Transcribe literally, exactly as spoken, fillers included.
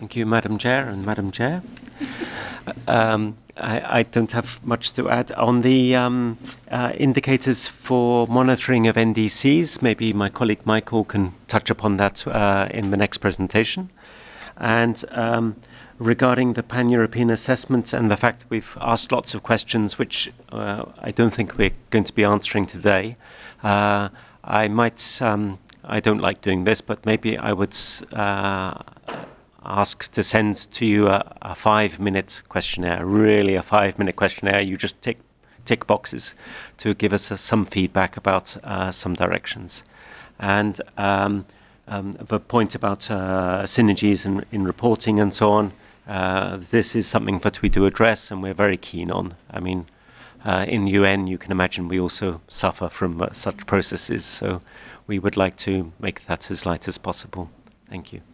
Thank you, Madam Chair and Madam Chair. Um, I, I don't have much to add. On the um, uh, indicators for monitoring of N D Cs, maybe my colleague Michael can touch upon that uh, in the next presentation. And um, regarding the pan-European assessments and the fact that we've asked lots of questions, which uh, I don't think we're going to be answering today, uh, I might, um, I don't like doing this, but maybe I would uh, ask to send to you a, a five-minute questionnaire, really a five-minute questionnaire. You just tick, tick boxes to give us uh, some feedback about uh, some directions. And um, um, the point about uh, synergies in, in reporting and so on, uh, this is something that we do address and we're very keen on. I mean, uh, in the U N, you can imagine we also suffer from uh, such processes, so we would like to make that as light as possible. Thank you.